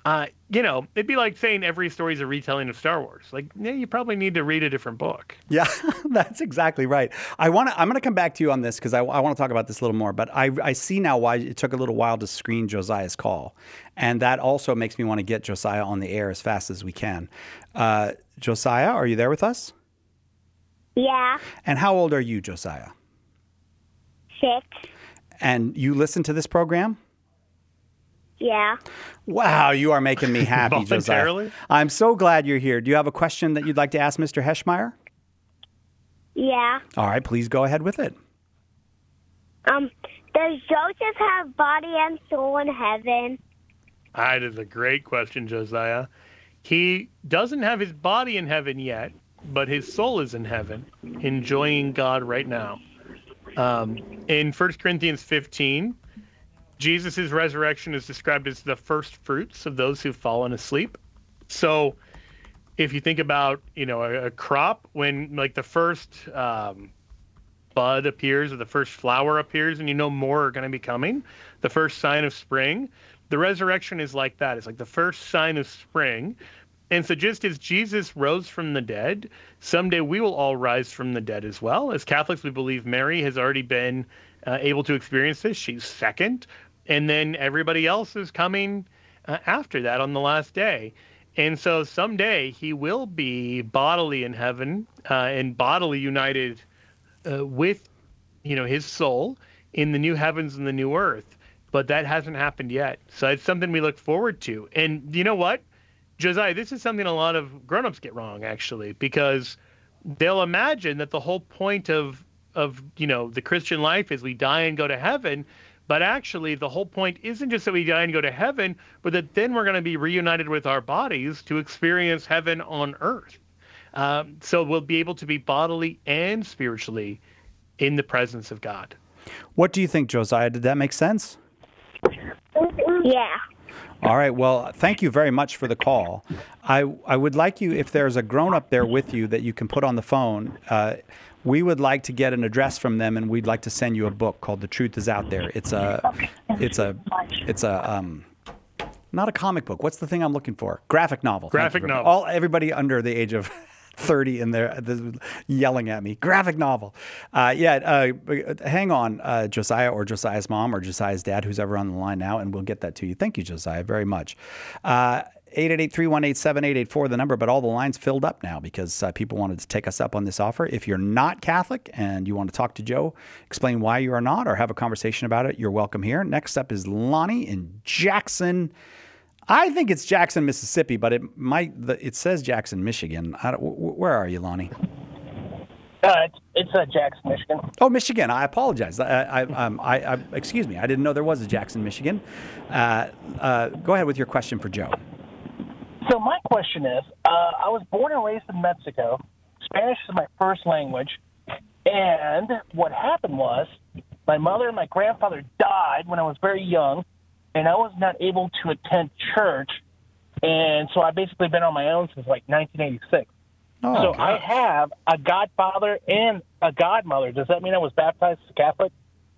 Uh, you know, it'd be like saying every story is a retelling of Star Wars. Like, yeah, you probably need to read a different book. Yeah, that's exactly right. I want to. I'm going to come back to you on this because I, I want to talk about this a little more. But I, I see now why it took a little while to screen Josiah's call, and that also makes me want to get Josiah on the air as fast as we can. Uh, Josiah, are you there with us? Yeah. And how old are you, Josiah? Six. And you listen to this program? Yeah. Wow, you are making me happy, Josiah. I'm so glad you're here. Do you have a question that you'd like to ask Mister Heschmeyer? Yeah. All right, please go ahead with it. Um, does Joseph have body and soul in heaven? That is a great question, Josiah. He doesn't have his body in heaven yet, but his soul is in heaven, enjoying God right now. Um, in First Corinthians fifteen, Jesus' resurrection is described as the first fruits of those who've fallen asleep. So if you think about, you know, a, a crop, when like the first um, bud appears or the first flower appears and you know more are going to be coming, the first sign of spring, the resurrection is like that. It's like the first sign of spring. And so just as Jesus rose from the dead, someday we will all rise from the dead as well. As Catholics, we believe Mary has already been uh, able to experience this. She's second. And then everybody else is coming uh, after that on the last day. And so someday he will be bodily in heaven uh, and bodily united uh, with, you know, his soul in the new heavens and the new earth. But that hasn't happened yet. So it's something we look forward to. And you know what, Josiah, this is something a lot of grown-ups get wrong, actually, because they'll imagine that the whole point of, of you know, the Christian life is we die and go to heaven. But actually, the whole point isn't just that we die and go to heaven, but that then we're going to be reunited with our bodies to experience heaven on earth. Um, so we'll be able to be bodily and spiritually in the presence of God. What do you think, Josiah? Did that make sense? Yeah. All right. Well, thank you very much for the call. I, I would like you, if there's a grown-up there with you that you can put on the phone, uh, we would like to get an address from them, and we'd like to send you a book called "The Truth Is Out There." It's a, it's a, it's a, um, not a comic book. What's the thing I'm looking for? Graphic novel. Graphic novel. All everybody under the age of thirty in there yelling at me. Graphic novel. Uh, yeah. Uh, hang on, uh, Josiah, or Josiah's mom, or Josiah's dad, who's ever on the line now, and we'll get that to you. Thank you, Josiah, very much. Uh, eight eight eight, three one eight, seven eight eight four, the number, but all the lines filled up now because uh, people wanted to take us up on this offer. If you're not Catholic and you want to talk to Joe, explain why you are not, or have a conversation about it, you're welcome here. Next up is Lonnie in Jackson. I think it's Jackson, Mississippi, but it might. It says Jackson, Michigan. I don't, where are you, Lonnie? Uh, it's it's uh, Jackson, Michigan. Oh, Michigan. I apologize. I, I, um, I, I, excuse me. I didn't know there was a Jackson, Michigan. Uh, uh, go ahead with your question for Joe. So my question is, uh, I was born and raised in Mexico. Spanish is my first language. And what happened was my mother and my grandfather died when I was very young, and I was not able to attend church. And so I've basically been on my own since like nineteen eighty-six. Oh, so okay. I have a godfather and a godmother. Does that mean I was baptized as a Catholic?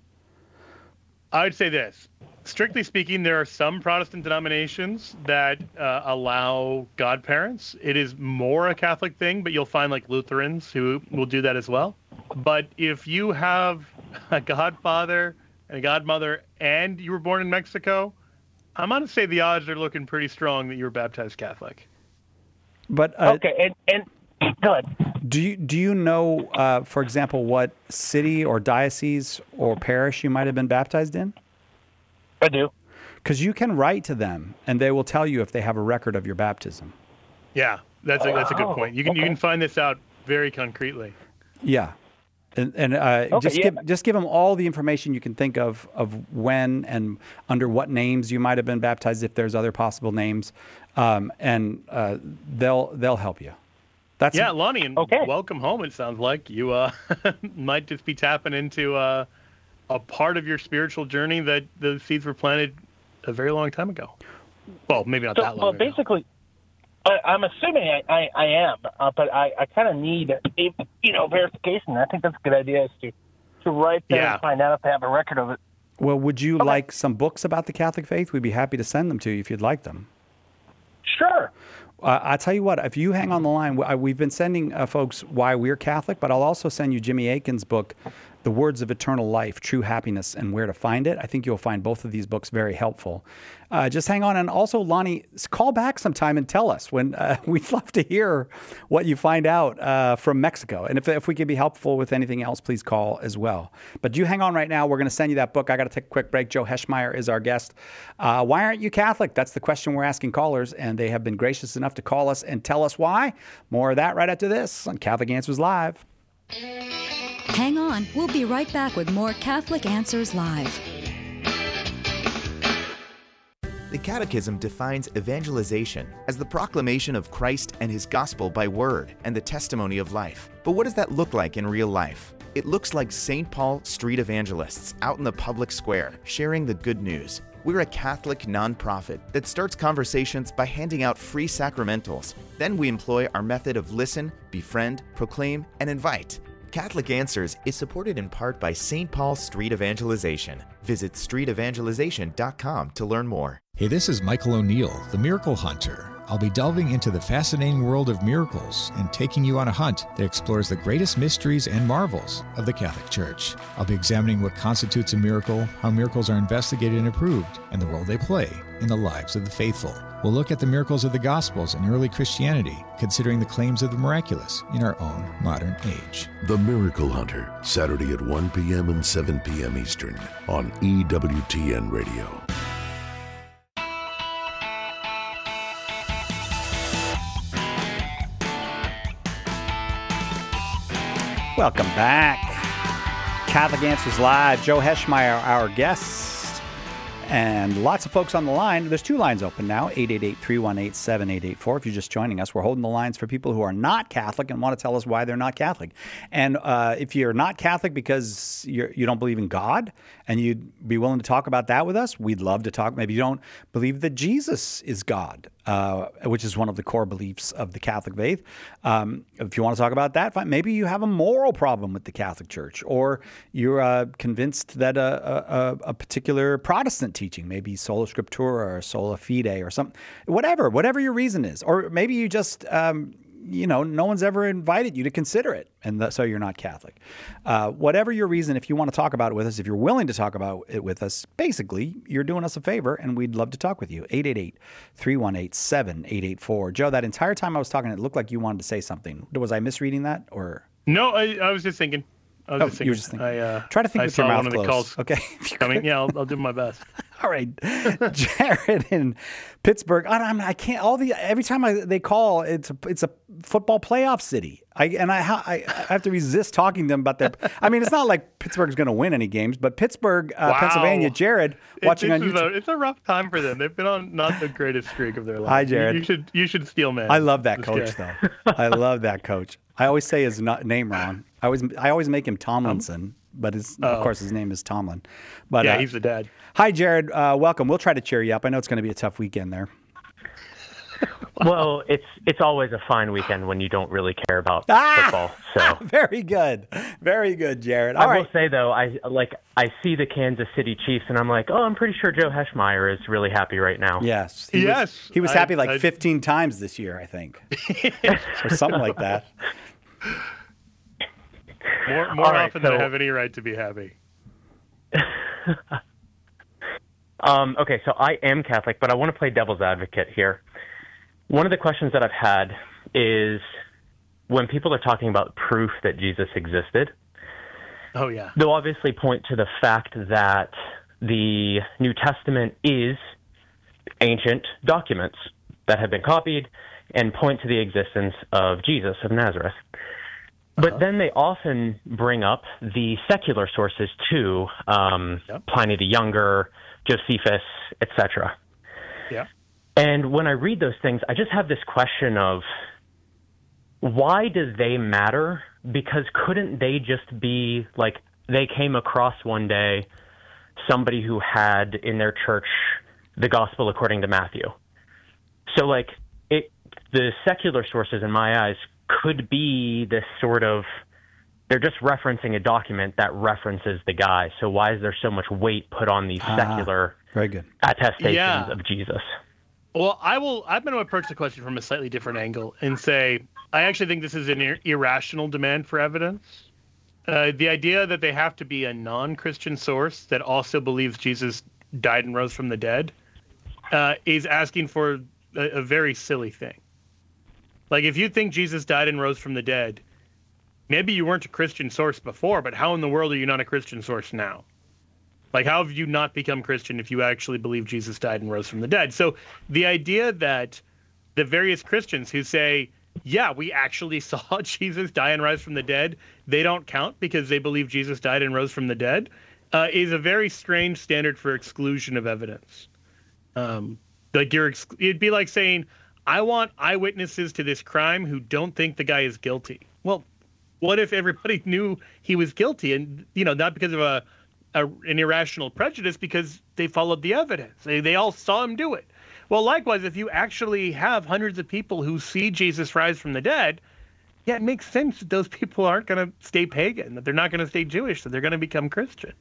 I would say this. Strictly speaking, there are some Protestant denominations that uh, allow godparents. It is more a Catholic thing, but you'll find like Lutherans who will do that as well. But if you have a godfather and a godmother and you were born in Mexico, I'm going to say the odds are looking pretty strong that you were baptized Catholic. But uh, okay, and, and go ahead. Do you do you know, uh, for example, what city or diocese or parish you might have been baptized in? I do. Because you can write to them, and they will tell you if they have a record of your baptism. Yeah, that's a, that's a good Oh, point. You can okay. you can find this out very concretely. Yeah, and and uh, Okay, just yeah. give just give them all the information you can think of of when and under what names you might have been baptized, if there's other possible names, um, and uh, they'll they'll help you. That's Yeah, Lonnie, and Okay. welcome home. It sounds like you uh, might just be tapping into uh, a part of your spiritual journey that the seeds were planted a very long time ago. Well, maybe not So, that long well, ago. basically, I, I'm assuming I, I, I am, uh, but I, I kind of need, a, you know, verification. I think that's a good idea is to, to write there Yeah. and find out if they have a record of it. Well, would you like some books about the Catholic faith? We'd be happy to send them to you if you'd like them. Sure. Uh, I'll tell you what, if you hang on the line, we- we've been sending uh, folks why we're Catholic, but I'll also send you Jimmy Akin's book, The Words of Eternal Life, True Happiness and Where to Find It. I think you'll find both of these books very helpful. Uh, just hang on. And also, Lonnie, call back sometime and tell us when uh, we'd love to hear what you find out uh, from Mexico. And if, if we can be helpful with anything else, please call as well. But you hang on right now. We're going to send you that book. I got to take a quick break. Joe Heschmeyer is our guest. Uh, why aren't you Catholic? That's the question we're asking callers, and they have been gracious enough to call us and tell us why. More of that right after this on Catholic Answers Live. Hang on. We'll be right back with more Catholic Answers Live. The Catechism defines evangelization as the proclamation of Christ and His gospel by word and the testimony of life. But what does that look like in real life? It looks like Saint Paul street evangelists out in the public square sharing the good news. We're a Catholic nonprofit that starts conversations by handing out free sacramentals. Then we employ our method of listen, befriend, proclaim, and invite. Catholic Answers is supported in part by Saint Paul Street Evangelization. Visit street evangelization dot com to learn more. Hey, this is Michael O'Neill, the Miracle Hunter. I'll be delving into the fascinating world of miracles and taking you on a hunt that explores the greatest mysteries and marvels of the Catholic Church. I'll be examining what constitutes a miracle, how miracles are investigated and approved, and the role they play in the lives of the faithful. We'll look at the miracles of the Gospels and early Christianity, considering the claims of the miraculous in our own modern age. The Miracle Hunter, Saturday at one p.m. and seven p.m. Eastern on E W T N Radio. Welcome back. Catholic Answers Live. Joe Heschmeyer, our guest. And lots of folks on the line. There's two lines open now, eight eight eight, three one eight, seven eight eight four. If you're just joining us, we're holding the lines for people who are not Catholic and want to tell us why they're not Catholic. And uh, if you're not Catholic because you're, you don't believe in God and you'd be willing to talk about that with us, we'd love to talk. Maybe you don't believe that Jesus is God, uh, which is one of the core beliefs of the Catholic faith. Um, if you want to talk about that, fine. Maybe you have a moral problem with the Catholic Church, or you're uh, convinced that a, a, a particular Protestant teaching, maybe sola scriptura or sola fide or something, whatever, whatever your reason is. Or maybe you just, um, you know, no one's ever invited you to consider it, and th- so you're not Catholic. Uh, whatever your reason, if you want to talk about it with us, if you're willing to talk about it with us, basically, you're doing us a favor, and we'd love to talk with you. eight eight eight, three one eight, seven eight eight four. Joe, that entire time I was talking, it looked like you wanted to say something. Was I misreading that, or? No, I, I was just thinking. I was Oh, just thinking. you were just thinking. I, uh, Try to think I with your saw mouth one of the closed. calls Okay. coming. Yeah, I'll, I'll do my best. All right, Jared in Pittsburgh. I, I'm- I can't. All the every time I, they call, it's a, it's a football playoff city. I and I, ha- I I have to resist talking to them about their. I mean, it's not like Pittsburgh's going to win any games, but Pittsburgh, uh, Wow. Pennsylvania. Jared It- watching this on is YouTube. A, it's a rough time for them. They've been on not the greatest streak of their life. Hi, Jared. You, you should you should steal man. I love that This coach, guy. though. I love that coach. I always say his no- name wrong. I always I always make him Tomlinson, but his, of Oh. course his name is Tomlin. But yeah, uh, he's the dad. Hi, Jared. Uh, welcome. We'll try to cheer you up. I know it's going to be a tough weekend there. Well, it's it's always a fine weekend when you don't really care about Ah! football. So Very good. Very good, Jared. All I right. will say though, I like I see the Kansas City Chiefs, and I'm like, oh, I'm pretty sure Joe Heschmeyer is really happy right now. Yes. He Yes, Was, he was I- happy like I- fifteen times this year, I think, or something like that. More more All right, often than I so- have any right to be happy. Um, okay, so I am Catholic, but I want to play devil's advocate here. One of the questions that I've had is when people are talking about proof that Jesus existed, Oh yeah. they'll obviously point to the fact that the New Testament is ancient documents that have been copied and point to the existence of Jesus of Nazareth. But then they often bring up the secular sources too, um, Pliny the Younger, Josephus, et cetera. Yeah. And when I read those things, I just have this question of why do they matter? Because couldn't they just be like they came across one day somebody who had in their church the gospel according to Matthew? So like it, the secular sources in my eyes could be this sort of, they're just referencing a document that references the guy. So why is there so much weight put on these Ah, secular very good. attestations Yeah. of Jesus? Well, I will. I'm going to approach the question from a slightly different angle and say I actually think this is an ir- irrational demand for evidence. Uh, the idea that they have to be a non-Christian source that also believes Jesus died and rose from the dead uh, is asking for a, a very silly thing. Like, if you think Jesus died and rose from the dead, maybe you weren't a Christian source before, but how in the world are you not a Christian source now? Like, how have you not become Christian if you actually believe Jesus died and rose from the dead? So the idea that the various Christians who say, yeah, we actually saw Jesus die and rise from the dead, they don't count because they believe Jesus died and rose from the dead, uh, is a very strange standard for exclusion of evidence. Um, like you're, ex- it'd be like saying, I want eyewitnesses to this crime who don't think the guy is guilty. Well, what if everybody knew he was guilty, and you know, not because of a A, an irrational prejudice, because they followed the evidence. They, they all saw him do it. Well, likewise, if you actually have hundreds of people who see Jesus rise from the dead, yeah, it makes sense that those people aren't going to stay pagan, that they're not going to stay Jewish, that they're going to become Christian.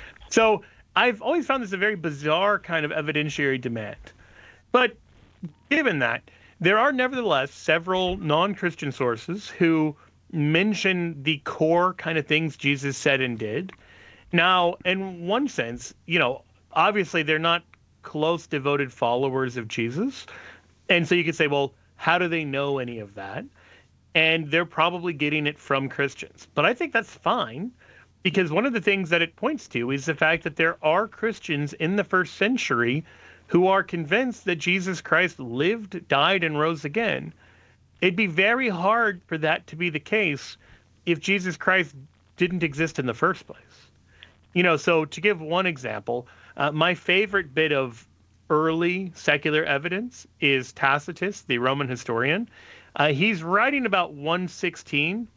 So I've always found this a very bizarre kind of evidentiary demand. But given that, there are nevertheless several non-Christian sources who mention the core kind of things Jesus said and did. Now, in one sense, you know, obviously they're not close, devoted followers of Jesus. And so you could say, well, how do they know any of that? And they're probably getting it from Christians. But I think that's fine, because one of the things that it points to is the fact that there are Christians in the first century who are convinced that Jesus Christ lived, died, and rose again. It'd be very hard for that to be the case if Jesus Christ didn't exist in the first place. You know, so to give one example, uh, my favorite bit of early secular evidence is Tacitus, the Roman historian. Uh, he's writing about one sixteen,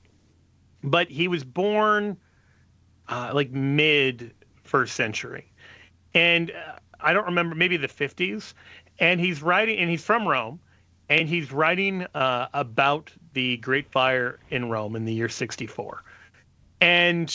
but he was born uh, like mid first century. And uh, I don't remember, maybe the fifties. And he's writing, and he's from Rome, and he's writing uh, about the Great Fire in Rome in the year sixty-four. And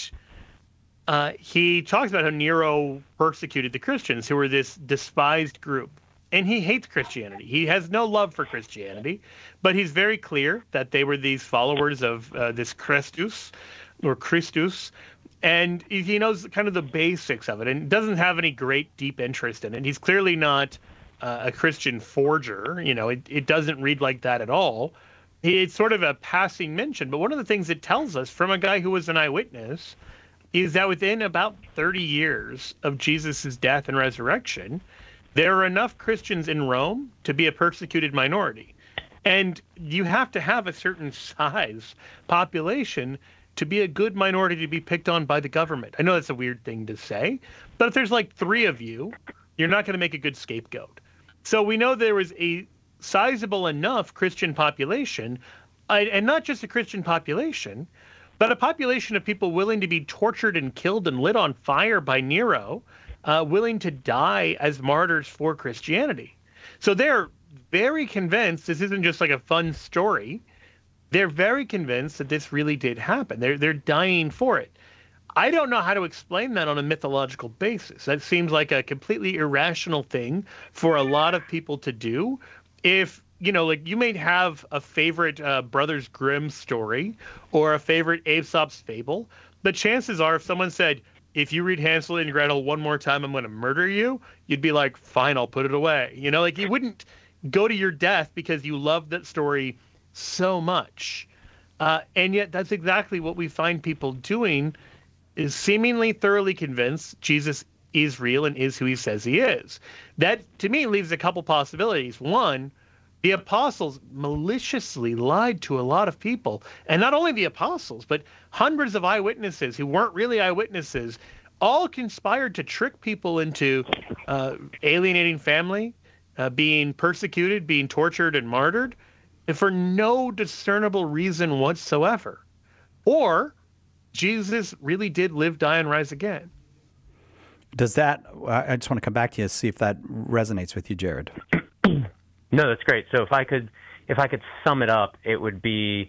Uh, he talks about how Nero persecuted the Christians, who were this despised group. And he hates Christianity. He has no love for Christianity, but he's very clear that they were these followers of uh, this Christus, or Christus, and he knows kind of the basics of it and doesn't have any great deep interest in it. He's clearly not uh, a Christian forger. You know, it, it doesn't read like that at all. It's sort of a passing mention, but one of the things it tells us from a guy who was an eyewitness is that within about thirty years of Jesus' death and resurrection, there are enough Christians in Rome to be a persecuted minority. And you have to have a certain size population to be a good minority to be picked on by the government. I know that's a weird thing to say, but if there's like three of you, you're not going to make a good scapegoat. So we know there was a sizable enough Christian population, and not just a Christian population, but a population of people willing to be tortured and killed and lit on fire by Nero, uh, willing to die as martyrs for Christianity. So they're very convinced this isn't just like a fun story. They're very convinced that this really did happen. They're they're dying for it. I don't know how to explain that on a mythological basis. That seems like a completely irrational thing for a lot of people to do. If you know, like you may have a favorite uh, Brothers Grimm story or a favorite Aesop's fable, but chances are if someone said, if you read Hansel and Gretel one more time, I'm going to murder you, you'd be like, fine, I'll put it away. You know, like you wouldn't go to your death because you loved that story so much. Uh, and yet that's exactly what we find people doing, is seemingly thoroughly convinced Jesus is real and is who he says he is. That, to me, leaves a couple possibilities. One, the apostles maliciously lied to a lot of people. And not only the apostles, but hundreds of eyewitnesses who weren't really eyewitnesses, all conspired to trick people into uh, alienating family, uh, being persecuted, being tortured and martyred, and for no discernible reason whatsoever. Or Jesus really did live, die, and rise again. Does that, I just want to come back to you and see if that resonates with you, Jared. No, that's great. So if I could, if I could sum it up, it would be,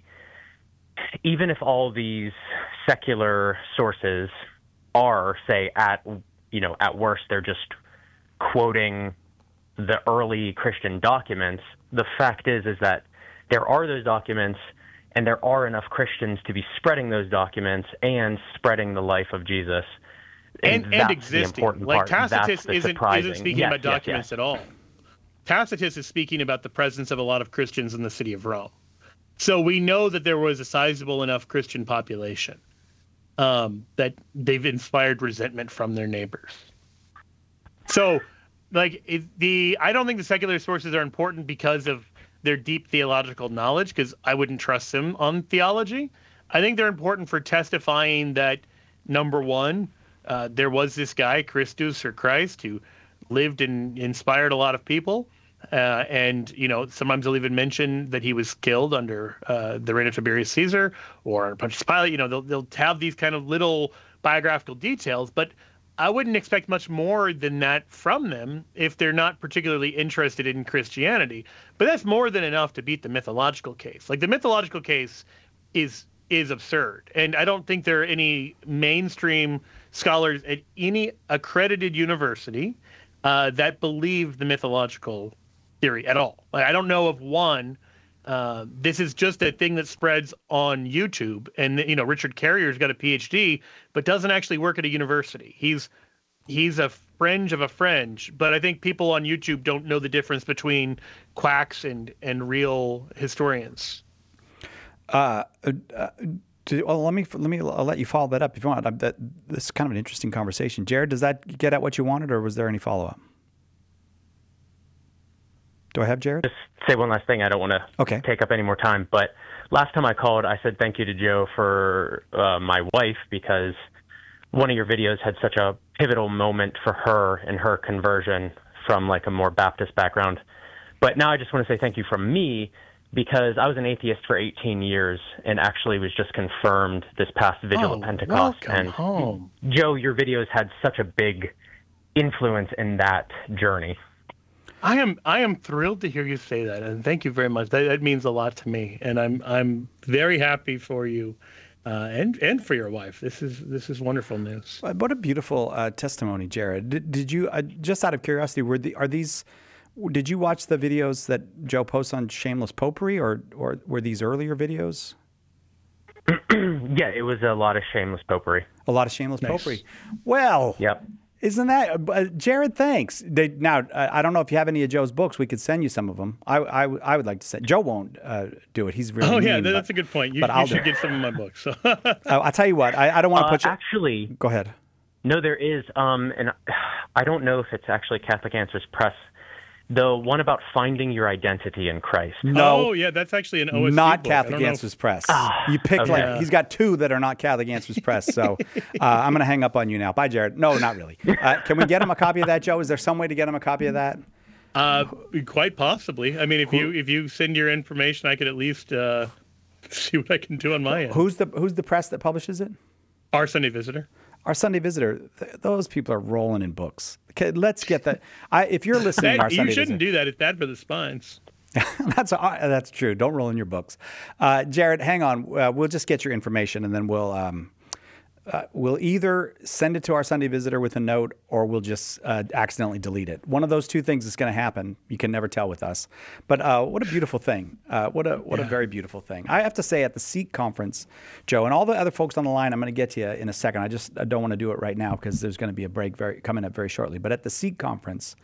even if all these secular sources are, say, at, you know, at worst, they're just quoting the early Christian documents, the fact is is that there are those documents, and there are enough Christians to be spreading those documents and spreading the life of Jesus. And, And and that's the existing. important Like part. That's Tacitus the isn't, surprising. isn't speaking Yes, about yes, documents yes. at all. Tacitus is speaking about the presence of a lot of Christians in the city of Rome. So we know that there was a sizable enough Christian population um, that they've inspired resentment from their neighbors. So, like it, the, I don't think the secular sources are important because of their deep theological knowledge, because I wouldn't trust them on theology. I think they're important for testifying that, number one, uh, there was this guy, Christus or Christ, who lived and inspired a lot of people. Uh, and, you know, sometimes they'll even mention that he was killed under uh, the reign of Tiberius Caesar or Pontius Pilate. You know, they'll, they'll have these kind of little biographical details, but I wouldn't expect much more than that from them if they're not particularly interested in Christianity. But that's more than enough to beat the mythological case. Like, the mythological case is is absurd. And I don't think there are any mainstream scholars at any accredited university uh, that believe the mythological theory at all. Like, I don't know of one. Uh, this is just a thing that spreads on YouTube. And, you know, Richard Carrier's got a P H D, but doesn't actually work at a university. He's he's a fringe of a fringe. But I think people on YouTube don't know the difference between quacks and, and real historians. Uh, uh, to, well, let me let me I'll let you follow that up if you want. I, that, this is kind of an interesting conversation. Jared, does that get at what you wanted, or was there any follow-up? Do I have Jared? Just say one last thing. I don't want to okay. take up any more time. But last time I called, I said thank you to Joe for uh, my wife, because one of your videos had such a pivotal moment for her and her conversion from like a more Baptist background. But now I just want to say thank you from me, because I was an atheist for eighteen years and actually was just confirmed this past Vigil oh, of Pentecost. Welcome and home. Joe, your videos had such a big influence in that journey. I am I am thrilled to hear you say that, and thank you very much. That, that means a lot to me, and I'm I'm very happy for you, uh, and and for your wife. This is this is wonderful news. What a beautiful uh, testimony, Jared. Did, did you uh, just out of curiosity, were the are these? Did you watch the videos that Joe posts on Shameless Popery, or or were these earlier videos? Yeah, it was a lot of Shameless Popery. A lot of Shameless Nice. Popery. Well, yep. Isn't that uh, Jared? Thanks. They, now uh, I don't know if you have any of Joe's books. We could send you some of them. I I, I would like to send. Joe won't uh, do it. He's really oh yeah, mean, that's but, a good point. You, but you I'll should do it. get some of my books. So. uh, I'll tell you what. I, I don't want to Uh, put you. actually, go ahead. No, there is, um, and I don't know if it's actually Catholic Answers Press. The one about finding your identity in Christ. No. Oh yeah, that's actually an O S C Not book. I Catholic don't know Answers if- Press. Ah, you picked okay. like he's got two that are not Catholic Answers Press. So uh, I'm going to hang up on you now. Bye, Jared. No, not really. Uh, can we get him a copy of that, Joe? Is there some way to get him a copy of that? Uh, quite possibly. I mean, if you if you send your information, I could at least uh, see what I can do on my end. Who's the Who's the press that publishes it? Our Sunday Visitor. Our Sunday Visitor. Th- those people are rolling in books. Okay, let's get that. I, if you're listening, That- to Our you Sunday shouldn't Visitor, do that. It's bad for the spines. that's uh, that's true. Don't roll in your books, uh, Jared. Hang on. Uh, we'll just get your information, and then we'll um, uh, we'll either send it to Our Sunday Visitor with a note, or we'll just uh, accidentally delete it. One of those two things is going to happen. You can never tell with us. But uh, what a beautiful thing. Uh, what a what Yeah. a very beautiful thing. I have to say, at the Seek conference, Joe, and all the other folks on the line, I'm going to get to you in a second. I just I don't want to do it right now because there's going to be a break very coming up very shortly. But at the Seek conference,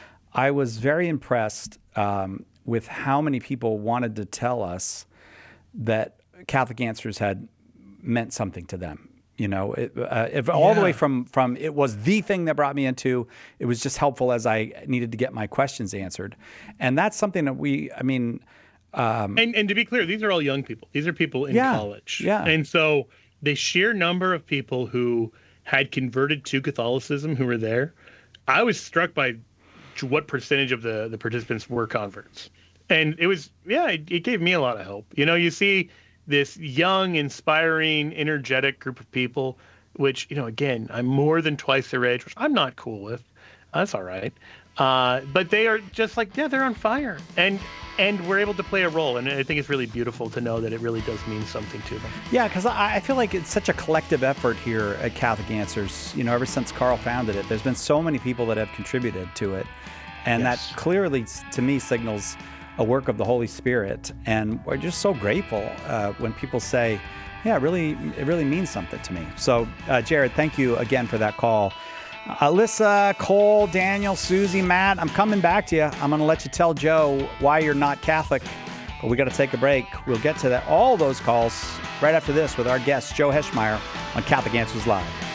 I was very impressed um, with how many people wanted to tell us that Catholic Answers had meant something to them. You know, it, uh, if, all the way Yeah. from from it was the thing that brought me into. It was just helpful as I needed to get my questions answered, and that's something that we. I mean, um, And and to be clear, these are all young people. These are people in Yeah, college. yeah. And so the sheer number of people who had converted to Catholicism who were there, I was struck by what percentage of the, the participants were converts. And it was, yeah, it, it gave me a lot of hope. You know, you see this young, inspiring, energetic group of people, which, you know, again, I'm more than twice their age, which I'm not cool with. That's all right. Uh, but they are just like, yeah, they're on fire. And and we're able to play a role. And I think it's really beautiful to know that it really does mean something to them. yeah, because I, I feel like it's such a collective effort here at Catholic Answers. You know, ever since Carl founded it, there's been so many people that have contributed to it. And Yes. that clearly, to me, signals a work of the Holy Spirit. And we're just so grateful uh, when people say, yeah, it really, it really means something to me. So, uh, Jared, thank you again for that call. Alyssa, Cole, Daniel, Susie, Matt, I'm coming back to you. I'm going to let you tell Joe why you're not Catholic, but we got to take a break. We'll get to that, all those calls right after this with our guest, Joe Heschmeyer, on Catholic Answers Live.